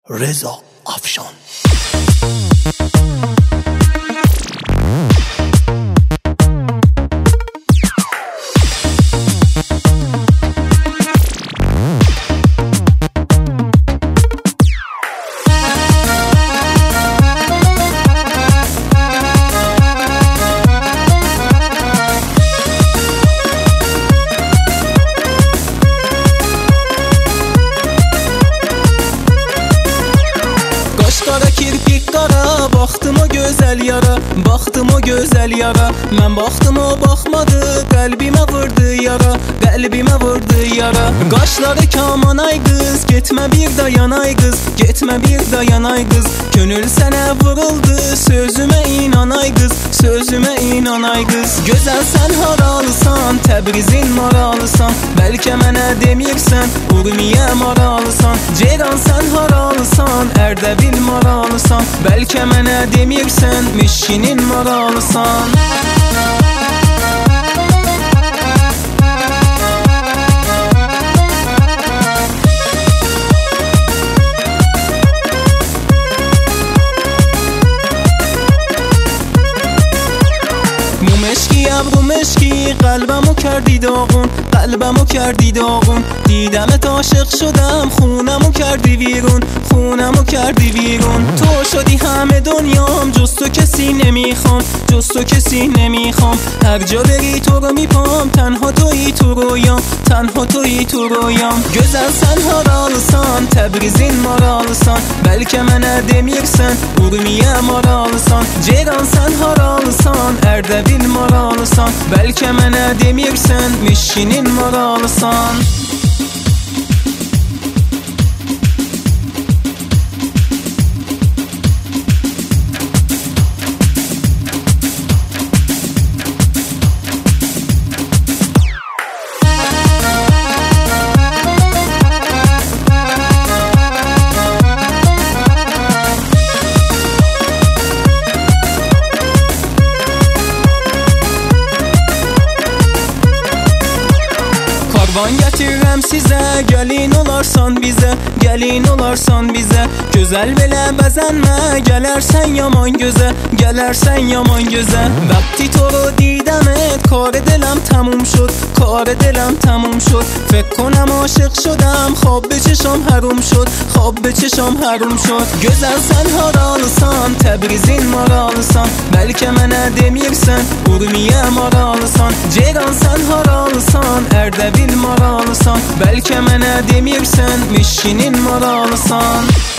رضا افشان. Qara kirpik qara, baxtım o gözəl yara, baxtım o gözəl yara. Mən baxtım o baxmadı, qəlbimə vurdu yara, qəlbimə vurdu yara. Qaşları kaman ay qız, getmə bir dayanay qız, getmə bir dayanay qız. Könül sənə vuruldu, sözümə inanay qız, sözümə inanay qız. Gözəl sən haralısan, Təbrizin maralısan, bəlkə mənə demirsən, Urmiyə maralısan. Ceyran sən haralısan, Ərdəbil maralısan, bəlkə mənə demirsən, Mişinin maralısan. ابرو مشکی قلبمو کردی داغون، قلبمو کردی داغون. دیدمت عاشق شدم، خونمو کردی ویرون، خونمو کردی ویرون. تو شدی همه دنیام، جز تو کسی نمیخوام، جز تو کسی نمیخوام. هر جا بری تو رو میپام، تنها تویی تو رویام، تنها تویی تو رویام. Gözəl sən haralısan, Təbrizin maralısan, bəlkə mənə demirsən, Urmiyə maralısan. Ceyran sən haralısan, Ərdəbil maralısan, bəlkə mənə demirsən, Mişinin maralısan. Karvan gətirirəm sizə, gəlin olarsan bizə, gəlin olarsan bizə. Gözəl belə bəzənmə, gələrsən yaman gözə, gələrsən yaman gözə. وقتی تو رو دیدمت کار دلم تموم شد، کار دلم تموم شد. فکر کنم عاشق شدم، خواب به چشام حروم شد، خواب به چشام حروم شد. Gözəl sən haralısan, Təbrizin maralısan, bəlkə mənə demirsən, Urmiyə maralısan. Ceyran sən haralısan, Ərdəbil maralısan, bəlkə mənə demirsən, Mişinin maralısan.